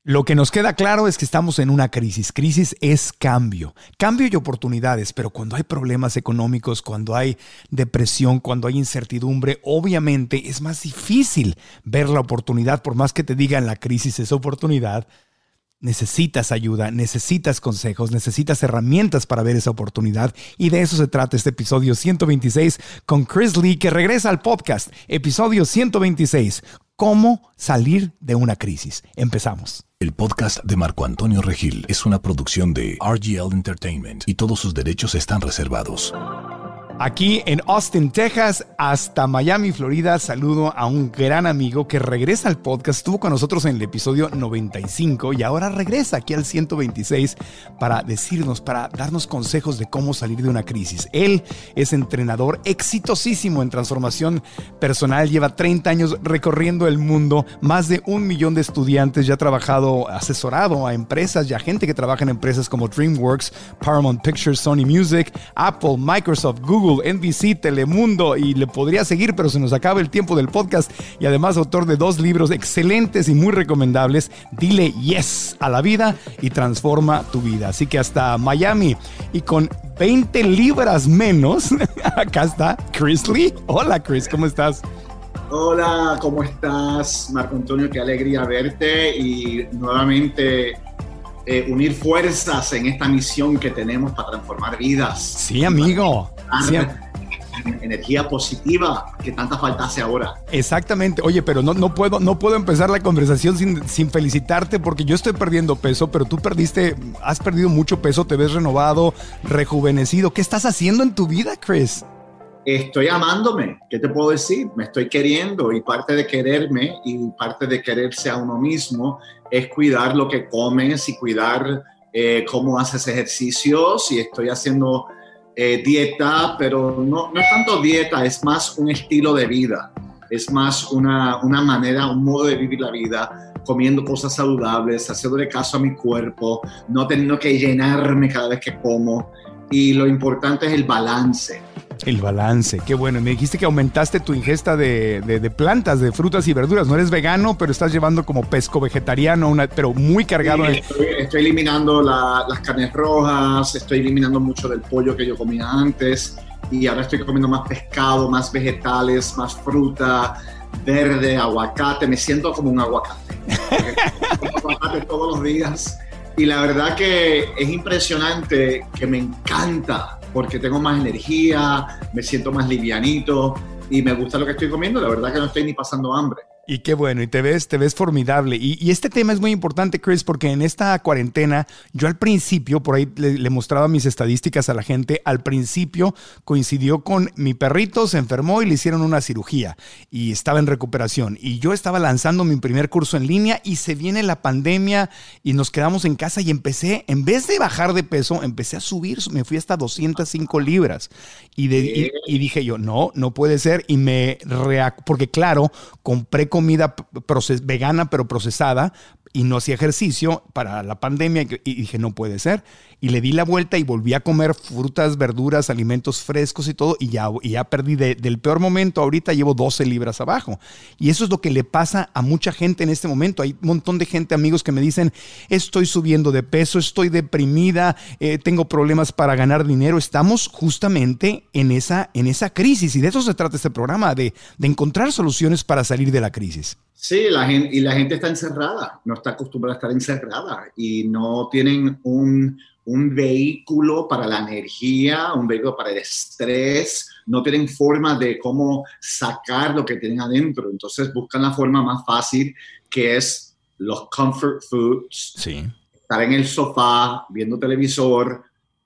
Lo que nos queda claro es que estamos en una crisis. Crisis es cambio. Cambio y oportunidades, pero cuando hay problemas económicos, cuando hay depresión, cuando hay incertidumbre, obviamente es más difícil ver la oportunidad. Por más que te digan la crisis es oportunidad, necesitas ayuda, necesitas consejos, necesitas herramientas para ver esa oportunidad. Y de eso se trata este episodio 126 con Chris Lee, que regresa al podcast. Episodio 126. ¿Cómo salir de una crisis? Empezamos. El podcast de Marco Antonio Regil es una producción de RGL Entertainment y todos sus derechos están reservados. Aquí en Austin, Texas, hasta Miami, Florida, saludo a un gran amigo que regresa al podcast. Estuvo con nosotros en el episodio 95 y ahora regresa aquí al 126 para decirnos, para darnos consejos de cómo salir de una crisis. Él es entrenador exitosísimo en transformación personal. Lleva 30 años recorriendo el mundo, más de 1 millón de estudiantes. Ya ha trabajado, asesorado a empresas y a gente que trabaja en empresas como DreamWorks, Paramount Pictures, Sony Music, Apple, Microsoft, Google, NBC, Telemundo, y le podría seguir, pero se nos acaba el tiempo del podcast. Y además autor de 2 libros excelentes y muy recomendables: Dile Yes a la vida y Transforma tu vida. Así que hasta Miami y con 20 libras menos, acá está Chris Lee. Hola Chris, ¿cómo estás? Hola, ¿cómo estás, Marco Antonio? Qué alegría verte y nuevamente unir fuerzas en esta misión que tenemos para transformar vidas. Sí, amigo. Sí. Energía positiva que tanta falta hace ahora. Exactamente. Oye, pero no puedo empezar la conversación sin felicitarte, porque yo estoy perdiendo peso, pero tú has perdido mucho peso, te ves renovado, rejuvenecido. ¿Qué estás haciendo en tu vida, Chris? Estoy amándome, ¿qué te puedo decir? Me estoy queriendo, y parte de quererme y parte de quererse a uno mismo es cuidar lo que comes y cuidar cómo haces ejercicios. Y estoy haciendo dieta, pero no es tanto dieta, es más un estilo de vida, es más una manera, un modo de vivir la vida, comiendo cosas saludables, haciéndole caso a mi cuerpo, no teniendo que llenarme cada vez que como. Y lo importante es el balance. El balance, qué bueno. Me dijiste que aumentaste tu ingesta de plantas, de frutas y verduras. No eres vegano, pero estás llevando como pesco vegetariano, pero muy cargado. Sí, estoy eliminando las carnes rojas, estoy eliminando mucho del pollo que yo comía antes, y ahora estoy comiendo más pescado, más vegetales, más fruta verde, aguacate. Me siento como un aguacate. Como aguacate todos los días. Y la verdad que es impresionante, que me encanta, porque tengo más energía, me siento más livianito y me gusta lo que estoy comiendo. La verdad que no estoy ni pasando hambre. Y qué bueno, y te ves formidable. Y este tema es muy importante, Chris, porque en esta cuarentena, yo al principio, por ahí le mostraba mis estadísticas a la gente, al principio coincidió con mi perrito, se enfermó y le hicieron una cirugía y estaba en recuperación. Y yo estaba lanzando mi primer curso en línea y se viene la pandemia y nos quedamos en casa y empecé, en vez de bajar de peso, empecé a subir, me fui hasta 205 libras. Y dije yo, no puede ser. Y porque claro, compré comida vegana pero procesada y no hacía ejercicio para la pandemia y dije, no puede ser. Y le di la vuelta y volví a comer frutas, verduras, alimentos frescos y todo, y ya perdí del peor momento. Ahorita llevo 12 libras abajo. Y eso es lo que le pasa a mucha gente en este momento. Hay un montón de gente, amigos, que me dicen, estoy subiendo de peso, estoy deprimida, tengo problemas para ganar dinero. Estamos justamente en esa crisis, y de eso se trata este programa, de encontrar soluciones para salir de la crisis. Sí, la gente está encerrada, no está acostumbrada a estar encerrada y no tienen un vehículo para la energía, un vehículo para el estrés, no tienen forma de cómo sacar lo que tienen adentro. Entonces buscan la forma más fácil, que es los comfort foods. Sí. Estar en el sofá, viendo televisor,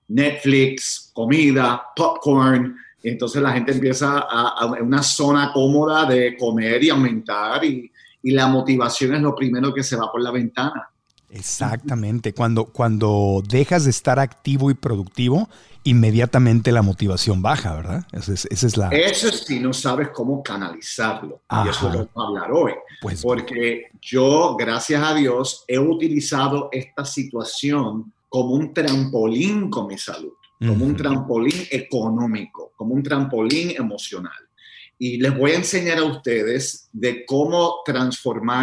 Netflix, comida, popcorn. Entonces la gente empieza a una zona cómoda de comer y aumentar, y la motivación es lo primero que se va por la ventana. Exactamente. Cuando dejas de estar activo y productivo, inmediatamente la motivación baja, ¿verdad? Esa es la... Eso sí, no sabes cómo canalizarlo. Ajá. Y eso es lo que vamos a hablar hoy. Pues, porque yo, gracias a Dios, he utilizado esta situación como un trampolín con mi salud, como un trampolín económico, como un trampolín emocional. Y les voy a enseñar a ustedes de cómo transformar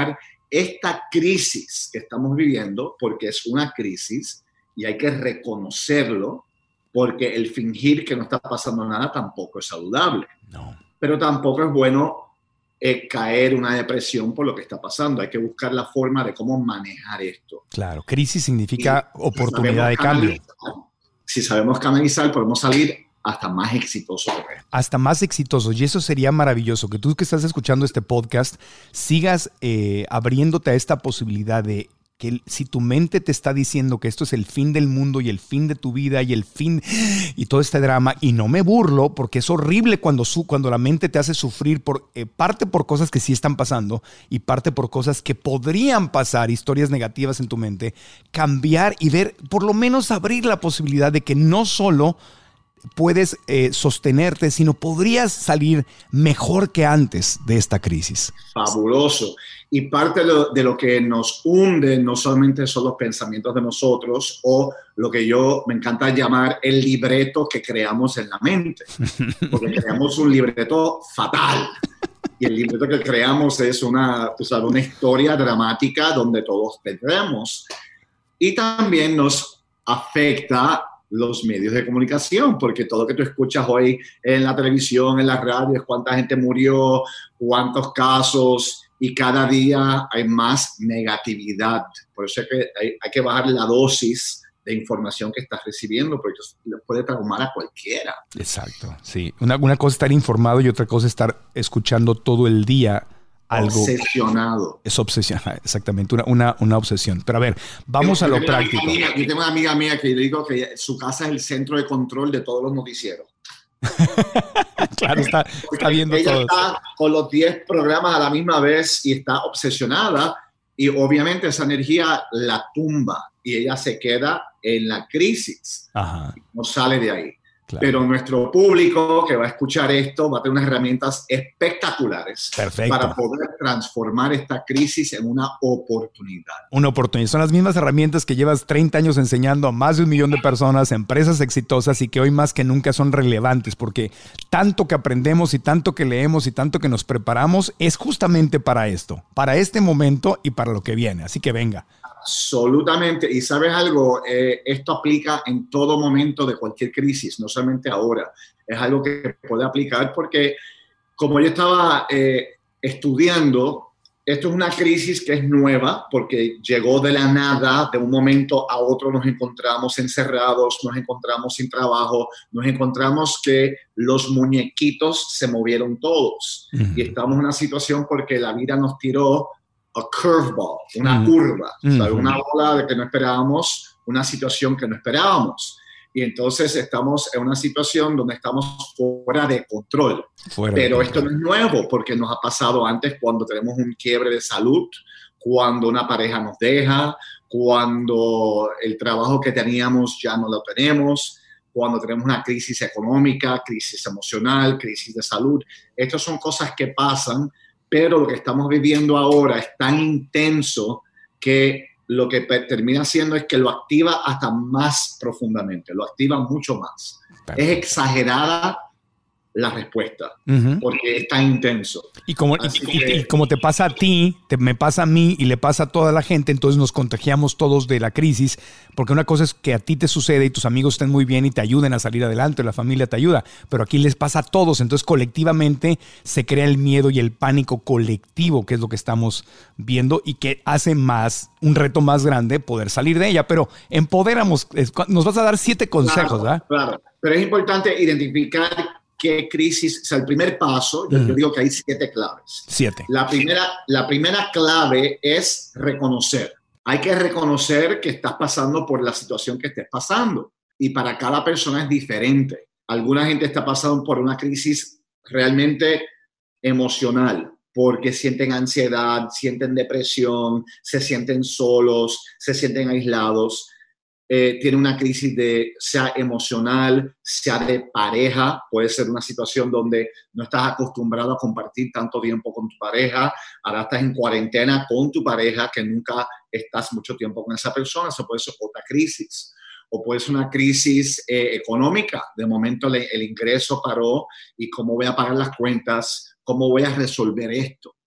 esta crisis que estamos viviendo, porque es una crisis y hay que reconocerlo, porque el fingir que no está pasando nada tampoco es saludable. No. Pero tampoco es bueno caer en una depresión por lo que está pasando. Hay que buscar la forma de cómo manejar esto. Claro, crisis significa oportunidad de cambio. Si sabemos canalizar, podemos salir hasta más exitosos. Hasta más exitosos. Y eso sería maravilloso, que tú que estás escuchando este podcast sigas abriéndote a esta posibilidad de que si tu mente te está diciendo que esto es el fin del mundo y el fin de tu vida y el fin y todo este drama, y no me burlo porque es horrible cuando la mente te hace sufrir parte por cosas que sí están pasando y parte por cosas que podrían pasar, historias negativas en tu mente, cambiar y ver, por lo menos abrir la posibilidad de que no solo puedes sostenerte, sino podrías salir mejor que antes de esta crisis. Fabuloso. Y parte de lo que nos hunde no solamente son los pensamientos de nosotros o lo que yo me encanta llamar el libreto que creamos en la mente, porque creamos un libreto fatal. Y el libreto que creamos es una historia dramática donde todos perdemos. Y también nos afecta los medios de comunicación, porque todo lo que tú escuchas hoy en la televisión, en la radio, es cuánta gente murió, cuántos casos, y cada día hay más negatividad. Por eso es que hay que bajar la dosis de información que estás recibiendo, porque eso le puede traumar a cualquiera. Exacto, sí. Una cosa es estar informado y otra cosa es estar escuchando todo el día algo. Obsesionado. Es obsesionado, exactamente, una obsesión. Pero a ver, vamos a lo práctico. Yo tengo una amiga mía que le digo que su casa es el centro de control de todos los noticieros. Claro, está viendo todo. Ella está con los 10 programas a la misma vez y está obsesionada, y obviamente esa energía la tumba y ella se queda en la crisis. Ajá. No sale de ahí. Claro. Pero nuestro público que va a escuchar esto va a tener unas herramientas espectaculares. Perfecto. Para poder transformar esta crisis en una oportunidad. Una oportunidad. Son las mismas herramientas que llevas 30 años enseñando a más de 1 millón de personas, empresas exitosas, y que hoy más que nunca son relevantes, porque tanto que aprendemos y tanto que leemos y tanto que nos preparamos es justamente para esto, para este momento y para lo que viene. Así que venga. Absolutamente. Y sabes algo, esto aplica en todo momento de cualquier crisis, no solamente ahora. Es algo que puede aplicar porque, como yo estaba estudiando, esto es una crisis que es nueva porque llegó de la nada, de un momento a otro nos encontramos encerrados, nos encontramos sin trabajo, nos encontramos que los muñequitos se movieron todos. Y estamos en una situación porque la vida nos tiró a curveball, una curva, ¿sabes? Una bola de que no esperábamos, una situación que no esperábamos. Y entonces estamos en una situación donde estamos fuera de control. Pero esto no es nuevo porque nos ha pasado antes cuando tenemos un quiebre de salud, cuando una pareja nos deja, cuando el trabajo que teníamos ya no lo tenemos, cuando tenemos una crisis económica, crisis emocional, crisis de salud. Estas son cosas que pasan, pero lo que estamos viviendo ahora es tan intenso que lo que termina haciendo es que lo activa hasta más profundamente, lo activa mucho más. Perfecto. Es exagerada la respuesta, porque es tan intenso. Y como te pasa a ti, me pasa a mí y le pasa a toda la gente, entonces nos contagiamos todos de la crisis, porque una cosa es que a ti te sucede y tus amigos estén muy bien y te ayuden a salir adelante, la familia te ayuda, pero aquí les pasa a todos, entonces colectivamente se crea el miedo y el pánico colectivo, que es lo que estamos viendo y que hace un reto más grande poder salir de ella, pero empoderamos, nos vas a dar 7 consejos, ¿verdad? Claro, pero es importante identificar qué crisis, o sea, el primer paso, yo digo que hay 7 claves. 7. La primera clave es reconocer. Hay que reconocer que estás pasando por la situación que estés pasando. Y para cada persona es diferente. Alguna gente está pasando por una crisis realmente emocional, porque sienten ansiedad, sienten depresión, se sienten solos, se sienten aislados. Tiene una crisis sea emocional, sea de pareja. Puede ser una situación donde no estás acostumbrado a compartir tanto tiempo con tu pareja. Ahora estás en cuarentena con tu pareja, que nunca estás mucho tiempo con esa persona. Eso puede ser otra crisis. O puede ser una crisis económica. De momento el ingreso paró y cómo voy a pagar las cuentas, cómo voy a resolver esto.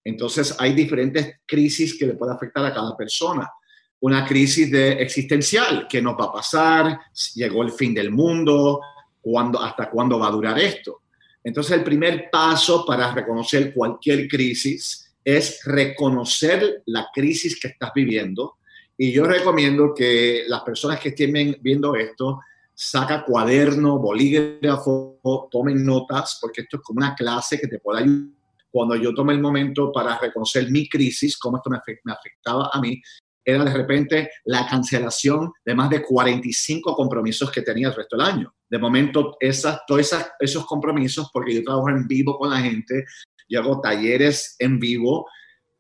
Entonces hay diferentes crisis que le puede afectar a cada persona. Una crisis existencial, ¿qué nos va a pasar? ¿Llegó el fin del mundo? ¿Hasta cuándo va a durar esto? Entonces el primer paso para reconocer cualquier crisis es reconocer la crisis que estás viviendo. Y yo recomiendo que las personas que estén viendo esto saca cuaderno, bolígrafo, tomen notas, porque esto es como una clase que te puede ayudar. Cuando yo tomé el momento para reconocer mi crisis, cómo esto me afectaba a mí, era de repente la cancelación de más de 45 compromisos que tenía el resto del año. De momento, todos esos compromisos, porque yo trabajo en vivo con la gente, yo hago talleres en vivo,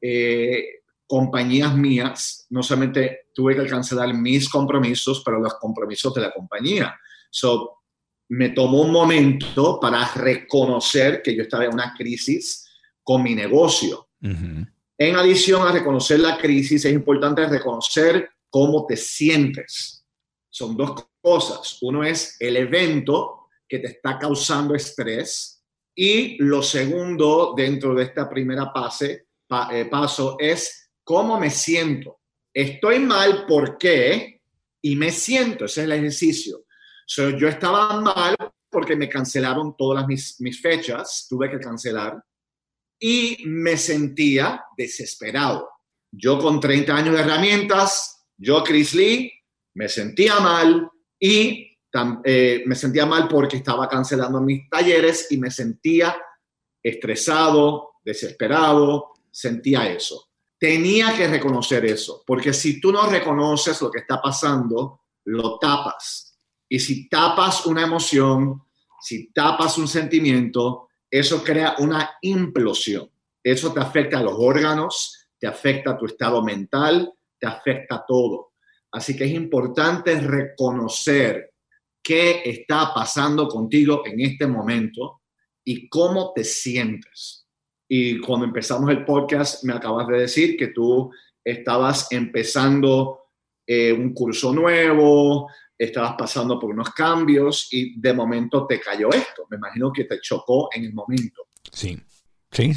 compañías mías, no solamente tuve que cancelar mis compromisos, pero los compromisos de la compañía. So, me tomó un momento para reconocer que yo estaba en una crisis con mi negocio. Uh-huh. En adición a reconocer la crisis, es importante reconocer cómo te sientes. Son dos cosas. Uno es el evento que te está causando estrés y lo segundo, dentro de esta primera paso, es cómo me siento. Estoy mal, ¿por qué? Y me siento, ese es el ejercicio. So, yo estaba mal porque me cancelaron todas mis fechas, tuve que cancelar. Y me sentía desesperado. Yo con 30 años de herramientas, yo, Chris Lee, me sentía mal y me sentía mal porque estaba cancelando mis talleres y me sentía estresado, desesperado, sentía eso. Tenía que reconocer eso, porque si tú no reconoces lo que está pasando, lo tapas. Y si tapas una emoción, si tapas un sentimiento, eso crea una implosión. Eso te afecta a los órganos, te afecta a tu estado mental, te afecta a todo. Así que es importante reconocer qué está pasando contigo en este momento y cómo te sientes. Y cuando empezamos el podcast, me acabas de decir que tú estabas empezando un curso nuevo, estabas pasando por unos cambios y de momento te cayó esto. Me imagino que te chocó en el momento. Sí. Sí.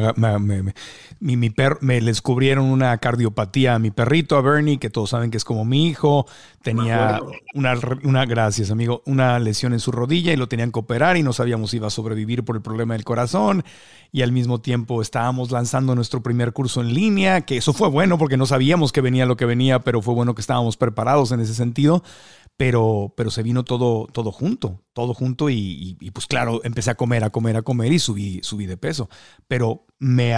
Me descubrieron una cardiopatía a mi perrito, a Bernie, que todos saben que es como mi hijo. Tenía gracias, amigo, una lesión en su rodilla y lo tenían que operar y no sabíamos si iba a sobrevivir por el problema del corazón. Y al mismo tiempo estábamos lanzando nuestro primer curso en línea, que eso fue bueno porque no sabíamos que venía lo que venía, pero fue bueno que estábamos preparados en ese sentido. Pero se vino todo junto y pues claro, empecé a comer y subí de peso. Pero me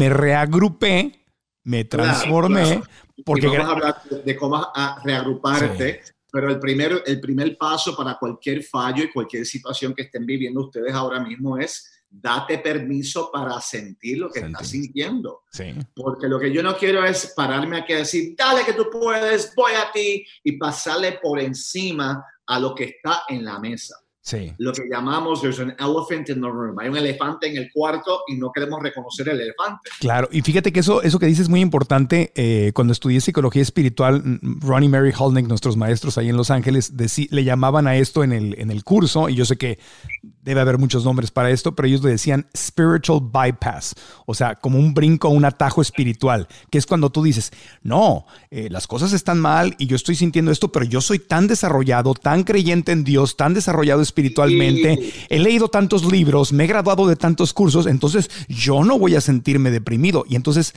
reagrupé, me transformé. Claro. Porque vamos a hablar de cómo reagruparte, sí. Pero el primer paso para cualquier fallo y cualquier situación que estén viviendo ustedes ahora mismo es date permiso para sentir lo que estás sintiendo. Sí. Porque lo que yo no quiero es pararme aquí a decir, dale que tú puedes, voy a ti, y pasarle por encima a lo que está en la mesa. Sí. Lo que llamamos, there's an elephant in the room. Hay un elefante en el cuarto y no queremos reconocer el elefante. Claro, y fíjate que eso que dices es muy importante. Cuando estudié psicología espiritual, Ron y Mary Hulnick, nuestros maestros ahí en Los Ángeles, le llamaban a esto en el curso, y yo sé que debe haber muchos nombres para esto, pero ellos le decían spiritual bypass, o sea, como un brinco, un atajo espiritual, que es cuando tú dices, no, las cosas están mal y yo estoy sintiendo esto, pero yo soy tan desarrollado, tan creyente en Dios, tan desarrollado espiritualmente, he leído tantos libros, me he graduado de tantos cursos, entonces yo no voy a sentirme deprimido. Y entonces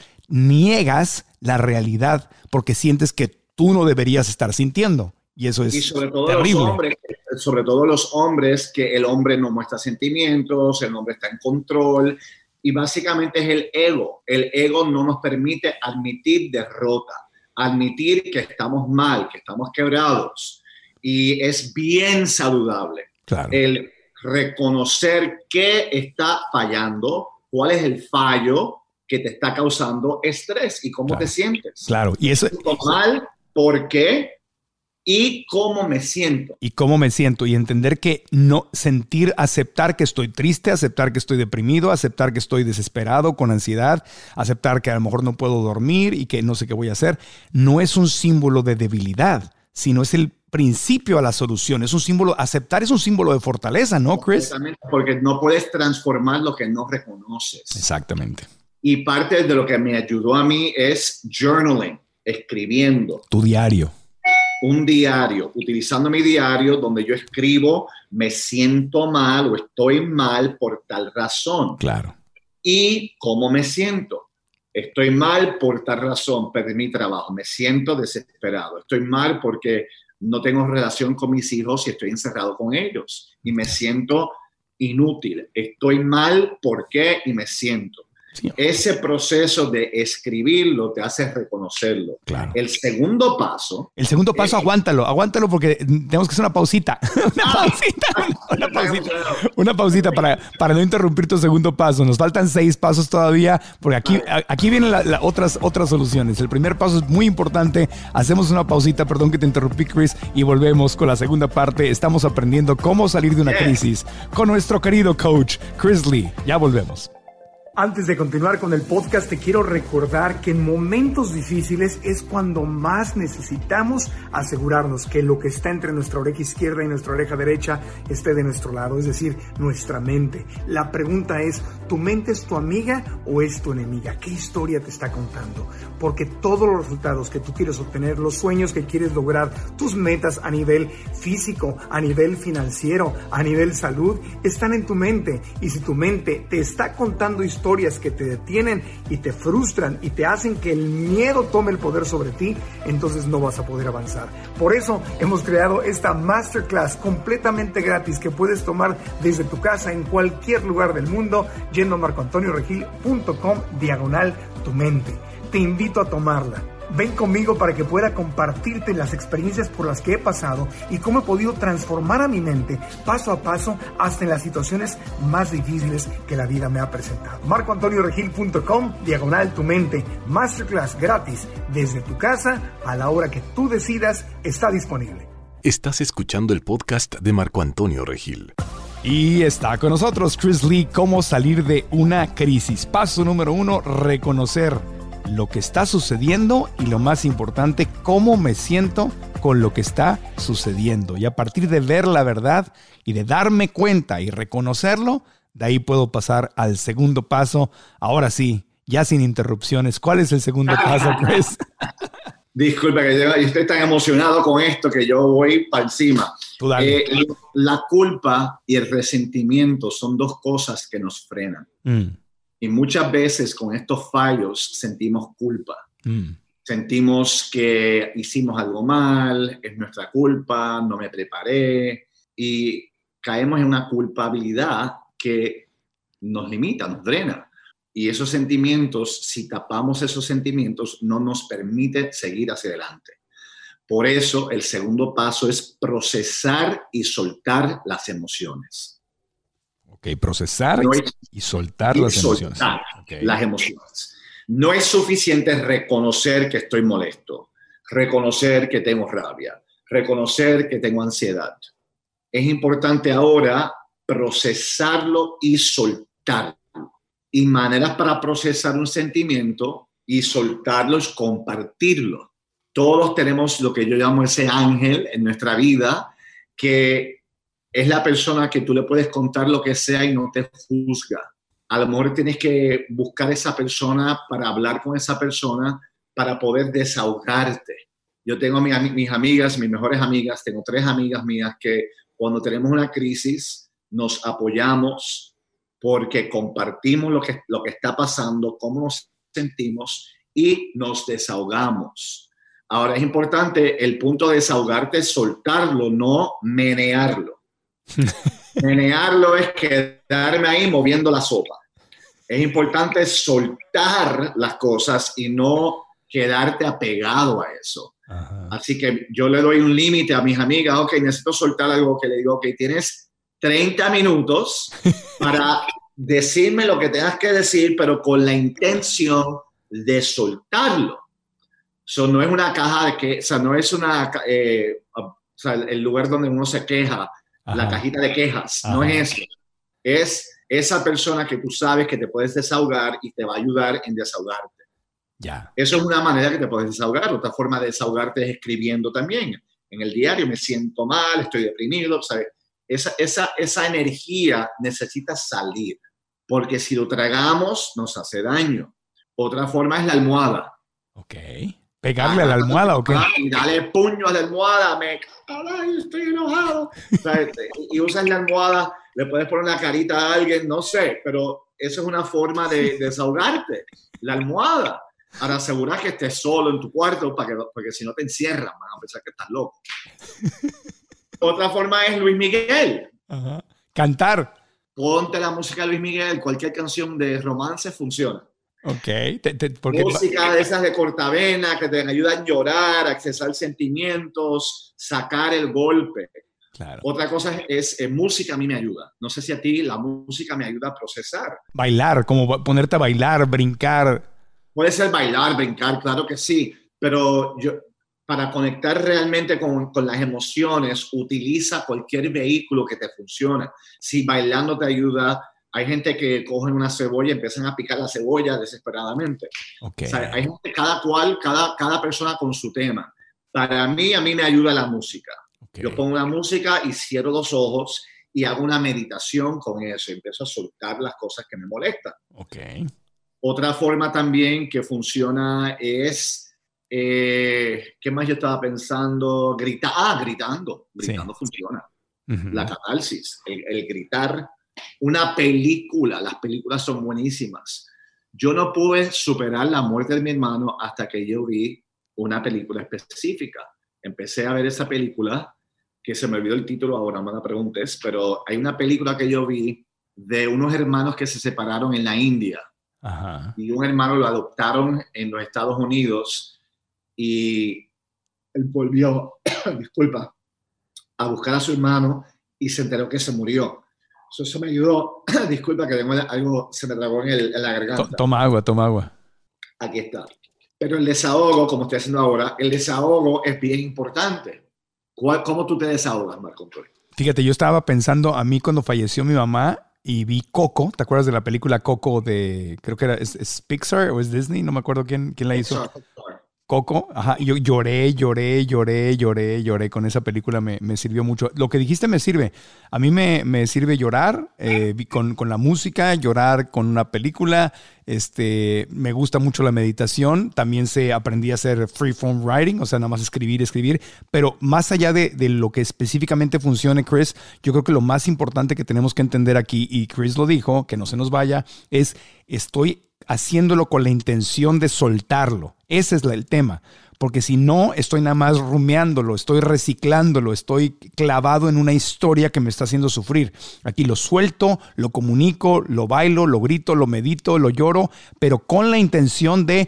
niegas la realidad porque sientes que tú no deberías estar sintiendo. Y eso es terrible. Sobre todo los hombres, que el hombre no muestra sentimientos, el hombre está en control, y básicamente es el ego. El ego no nos permite admitir derrota, admitir que estamos mal, que estamos quebrados. Y es bien saludable. Claro. El reconocer qué está fallando, cuál es el fallo que te está causando estrés y cómo te sientes. Claro. Y eso mal, ¿por qué? Y cómo me siento. Y entender que aceptar que estoy triste, aceptar que estoy deprimido, aceptar que estoy desesperado, con ansiedad, aceptar que a lo mejor no puedo dormir y que no sé qué voy a hacer, no es un símbolo de debilidad, sino es el principio a la solución. Es un símbolo, aceptar es un símbolo de fortaleza, ¿no, Chris? Exactamente, porque no puedes transformar lo que no reconoces. Exactamente. Y parte de lo que me ayudó a mí es journaling, escribiendo. Tu diario. Un diario, utilizando mi diario donde yo escribo, me siento mal o estoy mal por tal razón. Claro. ¿Y cómo me siento? Estoy mal por tal razón, perdí mi trabajo, me siento desesperado. Estoy mal porque no tengo relación con mis hijos y estoy encerrado con ellos. Y me siento inútil. Estoy mal, ¿por qué? Y me siento. Sí. Ese proceso de escribirlo te hace reconocerlo. Claro. El segundo paso, aguántalo porque tenemos que hacer una pausita. Una pausita para no interrumpir tu segundo paso. Nos faltan 6 pasos todavía, porque aquí vienen otras soluciones. El primer paso es muy importante. Hacemos una pausita, perdón que te interrumpí, Chris, y volvemos con la segunda parte. Estamos aprendiendo cómo salir de una crisis con nuestro querido coach, Chris Lee. Ya volvemos. Antes de continuar con el podcast, te quiero recordar que en momentos difíciles es cuando más necesitamos asegurarnos que lo que está entre nuestra oreja izquierda y nuestra oreja derecha esté de nuestro lado, es decir, nuestra mente. La pregunta es, ¿tu mente es tu amiga o es tu enemiga? ¿Qué historia te está contando? Porque todos los resultados que tú quieres obtener, los sueños que quieres lograr, tus metas a nivel físico, a nivel financiero, a nivel salud, están en tu mente. Y si tu mente te está contando historias que te detienen y te frustran y te hacen que el miedo tome el poder sobre ti, entonces no vas a poder avanzar. Por eso hemos creado esta masterclass completamente gratis que puedes tomar desde tu casa en cualquier lugar del mundo yendo a marcoantonioregil.com/tu mente. Te invito a tomarla. Ven conmigo para que pueda compartirte las experiencias por las que he pasado y cómo he podido transformar a mi mente paso a paso hasta en las situaciones más difíciles que la vida me ha presentado. marcoantonioregil.com/tu mente. Masterclass gratis desde tu casa a la hora que tú decidas, está disponible. Estás escuchando el podcast de Marco Antonio Regil. Y está con nosotros Chris Lee, cómo salir de una crisis. Paso número 1, reconocer lo que está sucediendo y lo más importante, cómo me siento con lo que está sucediendo. Y a partir de ver la verdad y de darme cuenta y reconocerlo, de ahí puedo pasar al segundo paso. Ahora sí, ya sin interrupciones. ¿Cuál es el segundo paso, Chris? Disculpa que yo estoy tan emocionado con esto que yo voy para encima. La culpa y el resentimiento son 2 cosas que nos frenan. Y muchas veces con estos fallos sentimos culpa. Sentimos que hicimos algo mal, es nuestra culpa, no me preparé. Y caemos en una culpabilidad que nos limita, nos drena. Y esos sentimientos, si tapamos esos sentimientos, no nos permite seguir hacia adelante. Por eso el segundo paso es procesar y soltar las emociones. Ok, procesar y soltar las emociones. Okay. Las emociones. No es suficiente reconocer que estoy molesto, reconocer que tengo rabia, reconocer que tengo ansiedad. Es importante ahora procesarlo y soltarlo. Y maneras para procesar un sentimiento y soltarlo es compartirlo. Todos tenemos lo que yo llamo ese ángel en nuestra vida, que es la persona que tú le puedes contar lo que sea y no te juzga. A lo mejor tienes que buscar esa persona para hablar con esa persona para poder desahogarte. Yo tengo mis amigas, mis mejores amigas, tengo 3 amigas mías que cuando tenemos una crisis nos apoyamos porque compartimos lo que está pasando, cómo nos sentimos y nos desahogamos. Ahora es importante el punto de desahogarte, soltarlo, no menearlo. Menearlo es quedarme ahí moviendo la sopa. Es importante soltar las cosas y no quedarte apegado a eso. Ajá. Así que yo le doy un límite a mis amigas. Ok, necesito soltar algo, que le digo, ok, tienes 30 minutos para decirme lo que tengas que decir, pero con la intención de soltarlo. So, no es una caja de que, o sea, no es una, o sea, el lugar donde uno se queja. Ajá. La cajita de quejas. Ajá. No es eso. Es esa persona que tú sabes que te puedes desahogar y te va a ayudar en desahogarte. Ya. Eso es una manera que te puedes desahogar. Otra forma de desahogarte es escribiendo también. En el diario, me siento mal, estoy deprimido, ¿sabes? Esa energía necesita salir, porque si lo tragamos nos hace daño. Otra forma es la almohada. Ok. ¿Pegarle a la almohada o qué? Y dale puño a la almohada, ay, estoy enojado. O sea, y usas la almohada, le puedes poner la carita a alguien, no sé, pero eso es una forma de desahogarte. La almohada, para asegurar que estés solo en tu cuarto, porque si no te encierran, van a pensar que estás loco. Otra forma es Luis Miguel. Ajá. Cantar. Ponte la música de Luis Miguel, cualquier canción de romance funciona. Ok. Música de esas de cortavena que te ayudan a llorar, a accesar sentimientos, sacar el golpe. Claro. Otra cosa es música a mí me ayuda. No sé si a ti la música me ayuda a procesar. Bailar, como ponerte a bailar, brincar. Puede ser bailar, brincar, claro que sí, pero para conectar realmente con las emociones, utiliza cualquier vehículo que te funcione. Si bailando te ayuda, hay gente que cogen una cebolla y empiezan a picar la cebolla desesperadamente. Okay. O sea, hay gente, cada persona con su tema. Para mí, a mí me ayuda la música. Okay. Yo pongo la música y cierro los ojos y hago una meditación con eso. Y empiezo a soltar las cosas que me molestan. Okay. Otra forma también que funciona es, ¿qué más yo estaba pensando? Gritando. Gritando sí. Funciona. Uh-huh. La catarsis, el gritar. Una película, las películas son buenísimas. Yo no pude superar la muerte de mi hermano hasta que yo vi una película específica. Empecé a ver esa película, que se me olvidó el título ahora, no me la preguntes, pero hay una película que yo vi de unos hermanos que se separaron en la India. Ajá. Y un hermano lo adoptaron en los Estados Unidos y él volvió, disculpa, a buscar a su hermano y se enteró que se murió. Eso me ayudó. Disculpa que tengo algo, se me tragó en la garganta. Toma agua. Aquí está. Pero el desahogo, como estoy haciendo ahora, el desahogo es bien importante. ¿Cómo tú te desahogas, Marco Antonio? Fíjate, yo estaba pensando a mí cuando falleció mi mamá y vi Coco. ¿Te acuerdas de la película Coco de, creo que es Pixar o es Disney? No me acuerdo quién la hizo. Pixar. Coco, ajá, yo lloré con esa película, me sirvió mucho. Lo que dijiste me sirve. A mí me sirve llorar con la música, llorar con una película. Me gusta mucho la meditación. También aprendí a hacer freeform writing, o sea, nada más escribir. Pero más allá de lo que específicamente funcione, Chris, yo creo que lo más importante que tenemos que entender aquí, y Chris lo dijo, que no se nos vaya, es estoy haciéndolo con la intención de soltarlo. Ese es el tema. Porque si no, estoy nada más rumiándolo, estoy reciclándolo, estoy clavado en una historia que me está haciendo sufrir. Aquí lo suelto, lo comunico, lo bailo, lo grito, lo medito, lo lloro, pero con la intención de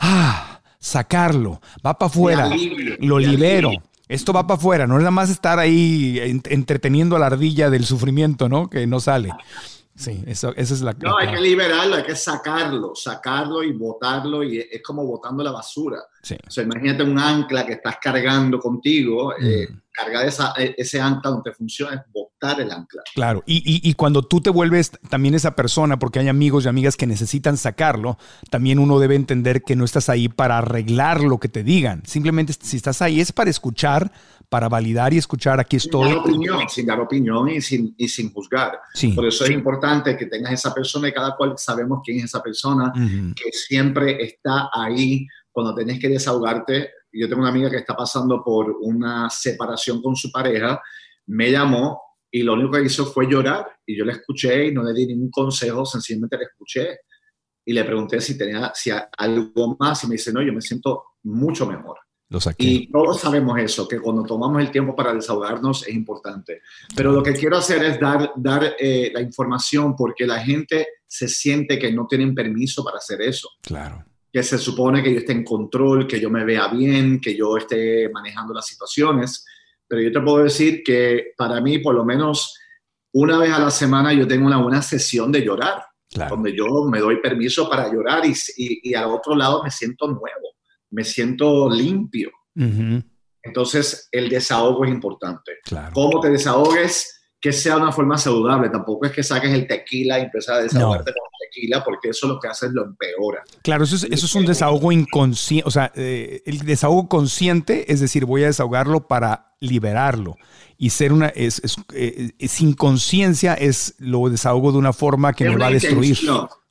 sacarlo. Va para afuera, lo libero. Esto va para afuera, no es nada más estar ahí entreteniendo a la ardilla del sufrimiento, ¿no? Que no sale. Sí, esa es la... No, hay que liberarlo, hay que sacarlo y botarlo, y es como botando la basura. Sí. O sea, imagínate un ancla que estás cargando contigo, cargar ese ancla donde funciona es botar el ancla. Claro, y cuando tú te vuelves también esa persona, porque hay amigos y amigas que necesitan sacarlo, también uno debe entender que no estás ahí para arreglar lo que te digan. Simplemente si estás ahí es para escuchar, para validar y escuchar, aquí estoy. Sin dar opinión y sin juzgar. Sí. Por eso es importante que tengas esa persona y cada cual sabemos quién es esa persona, que siempre está ahí cuando tenés que desahogarte. Yo tengo una amiga que está pasando por una separación con su pareja, me llamó y lo único que hizo fue llorar y yo le escuché y no le di ningún consejo, sencillamente le escuché y le pregunté si tenía algo más y me dice, no, yo me siento mucho mejor. Lo saqué. Y todos sabemos eso, que cuando tomamos el tiempo para desahogarnos es importante. Pero lo que quiero hacer es dar la información porque la gente se siente que no tienen permiso para hacer eso. Claro. Que se supone que yo esté en control, que yo me vea bien, que yo esté manejando las situaciones. Pero yo te puedo decir que para mí, por lo menos una vez a la semana, yo tengo una buena sesión de llorar. Claro. Donde yo me doy permiso para llorar y al otro lado me siento nuevo. Me siento limpio. Uh-huh. Entonces, el desahogo es importante. Claro. Cómo te desahogues, que sea de una forma saludable. Tampoco es que saques el tequila y empieces a desahogarte con el tequila, porque eso lo que hace es lo empeora. Claro, eso es un desahogo inconsciente. O sea, el desahogo consciente, es decir, voy a desahogarlo para liberarlo. Y ser sin conciencia es lo desahogo de una forma que me va a destruir.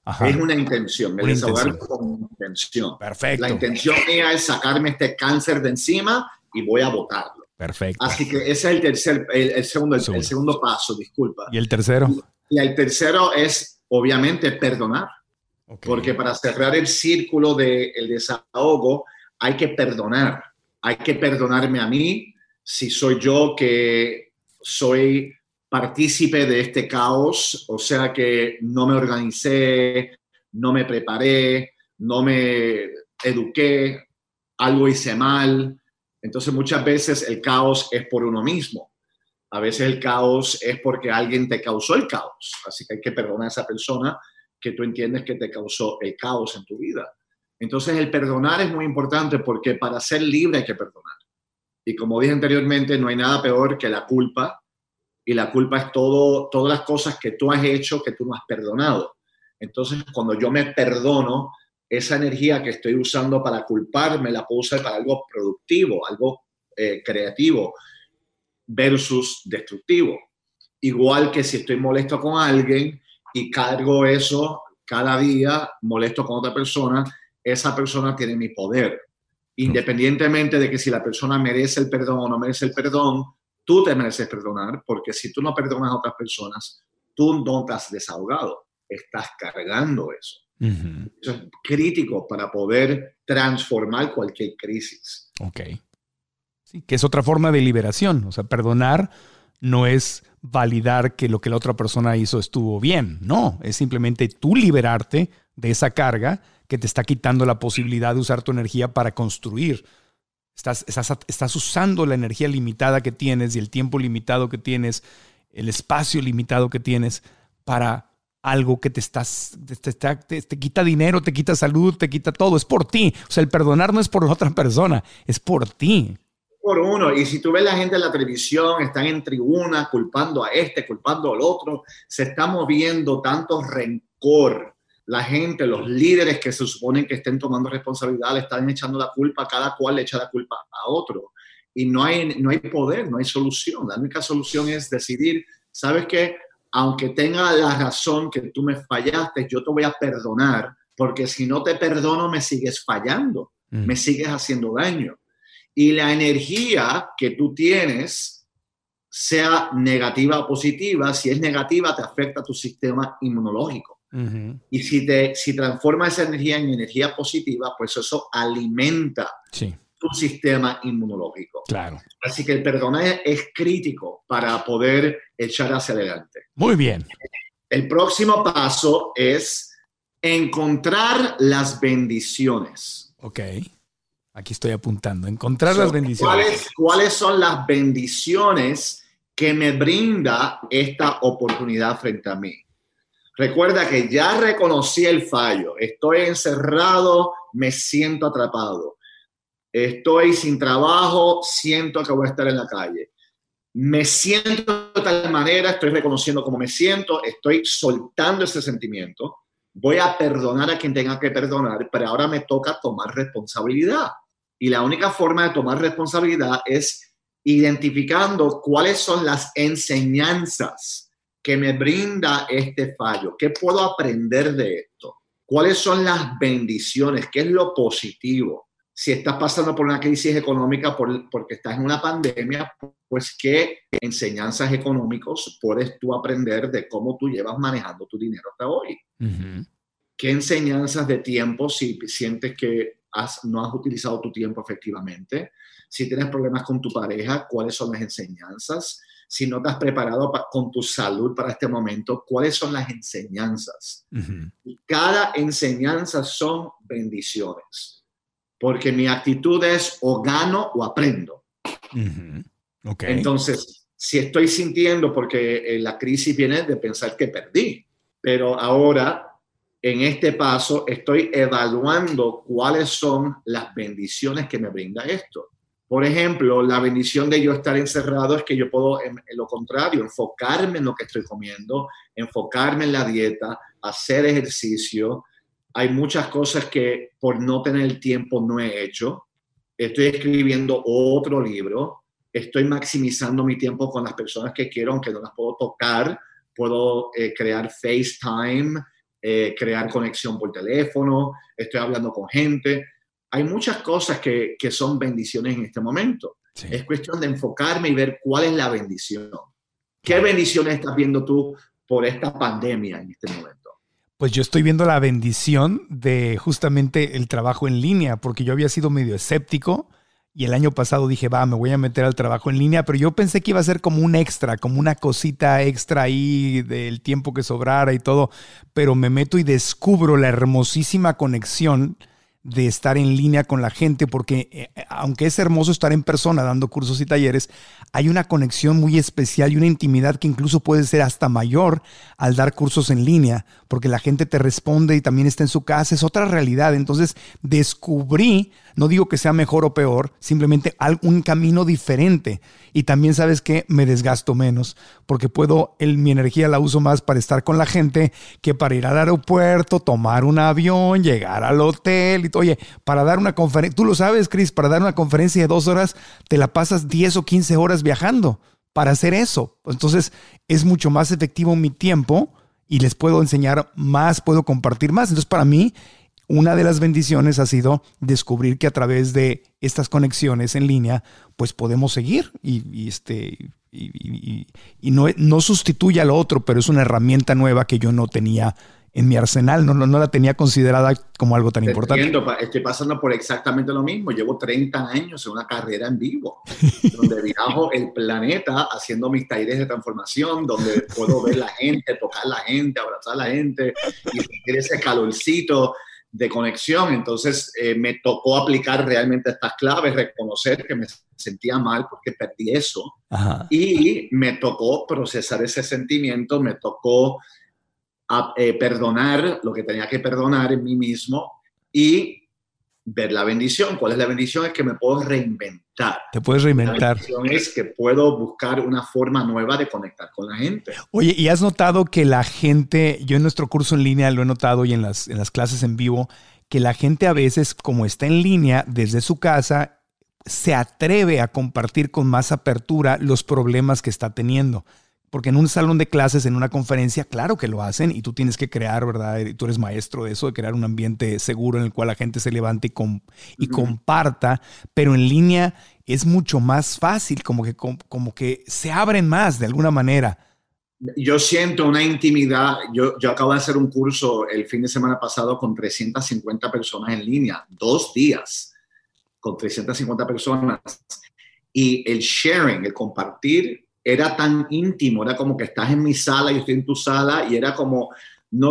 Ajá. Es una intención, el Una desahogarme intención. con intención. Perfecto. La intención mía es sacarme este cáncer de encima y voy a botarlo. Perfecto. Así que ese es el segundo paso, disculpa. ¿Y el tercero? Y el tercero es, obviamente, perdonar. Okay. Porque para cerrar el círculo del desahogo hay que perdonar. Hay que perdonarme a mí si soy yo que soy partícipe de este caos, o sea que no me organicé, no me preparé, no me eduqué, algo hice mal. Entonces muchas veces el caos es por uno mismo. A veces el caos es porque alguien te causó el caos. Así que hay que perdonar a esa persona que tú entiendes que te causó el caos en tu vida. Entonces el perdonar es muy importante porque para ser libre hay que perdonar. Y como dije anteriormente, no hay nada peor que la culpa. Y la culpa es todas las cosas que tú has hecho que tú no has perdonado. Entonces cuando yo me perdono, esa energía que estoy usando para culparme la puedo usar para algo productivo, algo creativo versus destructivo. Igual que si estoy molesto con alguien y cargo eso cada día, molesto con otra persona, esa persona tiene mi poder. Independientemente de que si la persona merece el perdón o no merece el perdón, tú te mereces perdonar, porque si tú no perdonas a otras personas, tú no te has desahogado, estás cargando eso. Uh-huh. Eso es crítico para poder transformar cualquier crisis. Ok. Sí, que es otra forma de liberación. O sea, perdonar no es validar que lo que la otra persona hizo estuvo bien. No, es simplemente tú liberarte de esa carga que te está quitando la posibilidad de usar tu energía para construir. Estás usando la energía limitada que tienes y el tiempo limitado que tienes, el espacio limitado que tienes para algo que te quita dinero, te quita salud, te quita todo. Es por ti. O sea, el perdonar no es por la otra persona, es por ti. Por uno. Y si tú ves la gente en la televisión, están en tribuna culpando a este, culpando al otro, se está moviendo tanto rencor. La gente, los líderes que se suponen que estén tomando responsabilidad, le están echando la culpa, cada cual le echa la culpa a otro. Y no hay poder, no hay solución. La única solución es decidir, ¿sabes qué? Aunque tenga la razón que tú me fallaste, yo te voy a perdonar, porque si no te perdono, me sigues fallando, me sigues haciendo daño. Y la energía que tú tienes, sea negativa o positiva, si es negativa, te afecta a tu sistema inmunológico. Uh-huh. Y si transforma esa energía en energía positiva, pues eso alimenta tu sistema inmunológico. Claro. Así que el perdón es crítico para poder echar hacia adelante. Muy bien. El próximo paso es encontrar las bendiciones. Ok. Aquí estoy apuntando. Encontrar las bendiciones. ¿Cuáles son las bendiciones que me brinda esta oportunidad frente a mí? Recuerda que ya reconocí el fallo. Estoy encerrado, me siento atrapado. Estoy sin trabajo, siento que voy a estar en la calle. Me siento de tal manera, estoy reconociendo cómo me siento, estoy soltando ese sentimiento. Voy a perdonar a quien tenga que perdonar, pero ahora me toca tomar responsabilidad. Y la única forma de tomar responsabilidad es identificando cuáles son las enseñanzas que me brinda este fallo. ¿Qué puedo aprender de esto? ¿Cuáles son las bendiciones? ¿Qué es lo positivo? Si estás pasando por una crisis económica porque estás en una pandemia, pues ¿qué enseñanzas económicas puedes tú aprender de cómo tú llevas manejando tu dinero hasta hoy? Uh-huh. ¿Qué enseñanzas de tiempo si sientes que no has utilizado tu tiempo efectivamente? Si tienes problemas con tu pareja, ¿cuáles son las enseñanzas? Si no te has preparado con tu salud para este momento, ¿cuáles son las enseñanzas? Uh-huh. Y cada enseñanza son bendiciones, porque mi actitud es o gano o aprendo. Uh-huh. Okay. Entonces, si estoy sintiendo, porque la crisis viene de pensar que perdí, pero ahora en este paso estoy evaluando cuáles son las bendiciones que me brinda esto. Por ejemplo, la bendición de yo estar encerrado es que yo puedo, en lo contrario, enfocarme en lo que estoy comiendo, enfocarme en la dieta, hacer ejercicio. Hay muchas cosas que por no tener el tiempo no he hecho. Estoy escribiendo otro libro. Estoy maximizando mi tiempo con las personas que quiero, aunque no las puedo tocar. Puedo crear FaceTime crear conexión por teléfono, estoy hablando con gente. Hay muchas cosas que son bendiciones en este momento. Sí. Es cuestión de enfocarme y ver cuál es la bendición. ¿Qué bendiciones estás viendo tú por esta pandemia en este momento? Pues yo estoy viendo la bendición de justamente el trabajo en línea, porque yo había sido medio escéptico y el año pasado dije, me voy a meter al trabajo en línea, pero yo pensé que iba a ser como un extra, como una cosita extra ahí del tiempo que sobrara y todo, pero me meto y descubro la hermosísima conexión de estar en línea con la gente, porque aunque es hermoso estar en persona dando cursos y talleres, hay una conexión muy especial y una intimidad que incluso puede ser hasta mayor al dar cursos en línea, porque la gente te responde y también está en su casa, es otra realidad. Entonces descubrí, no digo que sea mejor o peor, simplemente un camino diferente. Y también, ¿sabes qué? Me desgasto menos, porque mi energía la uso más para estar con la gente que para ir al aeropuerto, tomar un avión, llegar al hotel. Y oye, para dar una conferencia, tú lo sabes, Chris, para dar una conferencia de 2 horas, te la pasas 10 o 15 horas viajando para hacer eso. Entonces, es mucho más efectivo mi tiempo y les puedo enseñar más, puedo compartir más. Entonces, para mí, una de las bendiciones ha sido descubrir que a través de estas conexiones en línea, pues podemos seguir y no sustituye a lo otro, pero es una herramienta nueva que yo no tenía en mi arsenal, no la tenía considerada como algo tan importante. Estoy pasando por exactamente lo mismo. Llevo 30 años en una carrera en vivo, donde viajo el planeta haciendo mis talleres de transformación, donde puedo ver la gente, tocar la gente, abrazar a la gente y sentir ese calorcito de conexión. Entonces me tocó aplicar realmente estas claves, reconocer que me sentía mal porque perdí eso. Ajá. Y me tocó procesar ese sentimiento, me tocó perdonar lo que tenía que perdonar en mí mismo y ver la bendición. ¿Cuál es la bendición? Es que me puedo reinventar. Te puedes reinventar. La bendición es que puedo buscar una forma nueva de conectar con la gente. Oye, ¿y has notado que la gente, yo en nuestro curso en línea lo he notado y en las clases en vivo, que la gente a veces, como está en línea desde su casa, se atreve a compartir con más apertura los problemas que está teniendo? Porque en un salón de clases, en una conferencia, claro que lo hacen y tú tienes que crear, ¿verdad? Tú eres maestro de eso, de crear un ambiente seguro en el cual la gente se levante y comparta, pero en línea es mucho más fácil, como que se abren más de alguna manera. Yo siento una intimidad. Yo acabo de hacer un curso el fin de semana pasado con 350 personas en línea, 2 días con 350 personas. Y el sharing, el compartir, era tan íntimo, era como que estás en mi sala, yo estoy en tu sala, y era como, la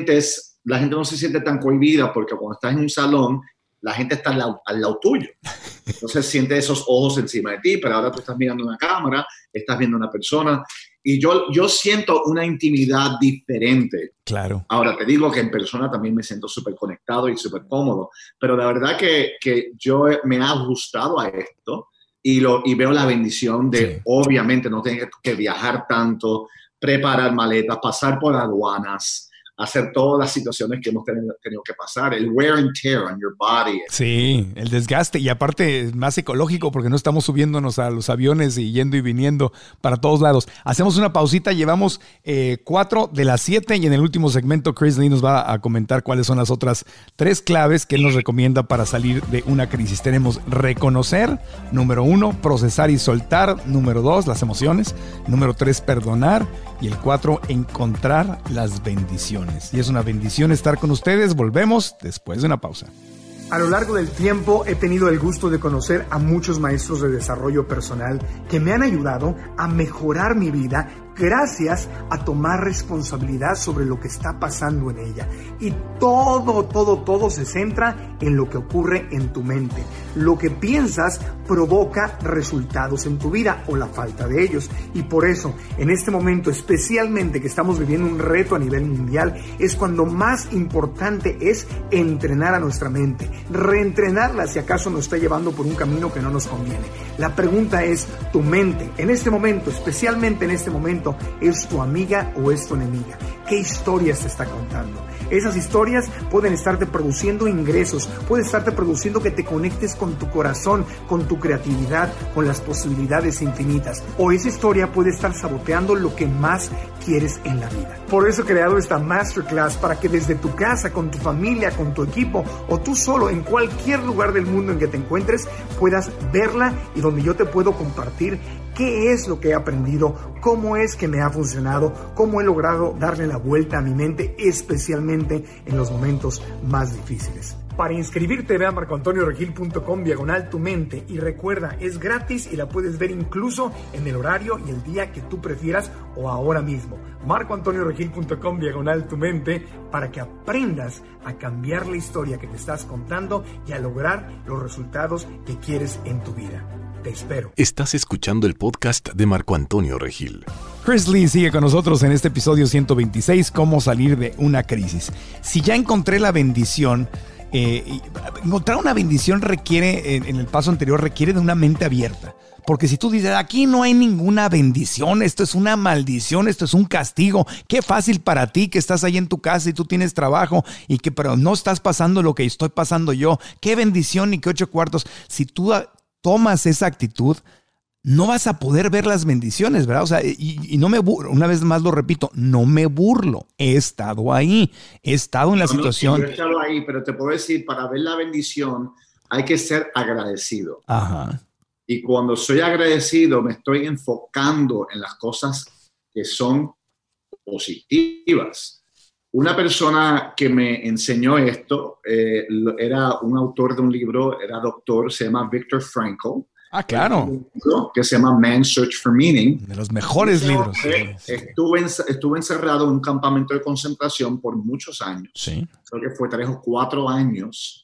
gente no se siente tan cohibida, porque cuando estás en un salón, la gente está al lado tuyo. Entonces siente esos ojos encima de ti, pero ahora tú estás mirando una cámara, estás viendo una persona, y yo siento una intimidad diferente. Claro. Ahora te digo que en persona también me siento súper conectado y súper cómodo, pero la verdad que yo me he ajustado a esto. Y veo la bendición de, sí, obviamente, no tener que viajar tanto, preparar maletas, pasar por aduanas, hacer todas las situaciones que hemos tenido que pasar, el wear and tear on your body. Sí, el desgaste, y aparte más ecológico porque no estamos subiéndonos a los aviones y yendo y viniendo para todos lados. Hacemos una pausita, llevamos 4 de las 7 y en el último segmento Chris Lee nos va a comentar cuáles son las otras 3 claves que él nos recomienda para salir de una crisis. Tenemos reconocer, número 1, procesar y soltar, número 2, las emociones, número 3, perdonar, y el 4, encontrar las bendiciones. Y es una bendición estar con ustedes. Volvemos después de una pausa. A lo largo del tiempo he tenido el gusto de conocer a muchos maestros de desarrollo personal que me han ayudado a mejorar mi vida gracias a tomar responsabilidad sobre lo que está pasando en ella. Y todo se centra en lo que ocurre en tu mente. Lo que piensas provoca resultados en tu vida o la falta de ellos. Y por eso, en este momento, especialmente que estamos viviendo un reto a nivel mundial, es cuando más importante es entrenar a nuestra mente, reentrenarla si acaso nos está llevando por un camino que no nos conviene. La pregunta es, ¿tu mente en este momento, especialmente en este momento, es tu amiga o es tu enemiga? qué historias te está contando. Esas historias pueden estarte produciendo ingresos, pueden estarte produciendo que te conectes con tu corazón, con tu creatividad, con las posibilidades infinitas. O esa historia puede estar saboteando lo que más quieres en la vida. Por eso he creado esta masterclass para que desde tu casa, con tu familia, con tu equipo o tú solo, en cualquier lugar del mundo en que te encuentres, puedas verla y donde yo te puedo compartir qué es lo que he aprendido, cómo es que me ha funcionado, cómo he logrado darle la vuelta a mi mente, especialmente en los momentos más difíciles. Para inscribirte, ve a marcoantonioregil.com/tu mente y recuerda, es gratis y la puedes ver incluso en el horario y el día que tú prefieras o ahora mismo. marcoantonioregil.com/tu mente para que aprendas a cambiar la historia que te estás contando y a lograr los resultados que quieres en tu vida. Te espero. Estás escuchando el podcast de Marco Antonio Regil. Chris Lee sigue con nosotros en este episodio 126, cómo salir de una crisis. Si ya encontré la bendición, encontrar una bendición requiere, en el paso anterior, requiere de una mente abierta. Porque si tú dices, aquí no hay ninguna bendición, esto es una maldición, esto es un castigo, qué fácil para ti que estás ahí en tu casa y tú tienes trabajo pero no estás pasando lo que estoy pasando yo, qué bendición y qué 8 cuartos. Si tú tomas esa actitud, no vas a poder ver las bendiciones, ¿verdad? O sea, y no me burlo, una vez más lo repito, no me burlo. He estado ahí, he estado en la situación. Yo he estado ahí, pero te puedo decir, para ver la bendición hay que ser agradecido. Ajá. Y cuando soy agradecido, me estoy enfocando en las cosas que son positivas. Una persona que me enseñó esto era un autor de un libro, era doctor, se llama Viktor Frankl. Ah, claro. Que se llama Man's Search for Meaning. De los mejores libros. Estuve encerrado en un campamento de concentración por muchos años. Sí. Creo que fue 3 o 4 años.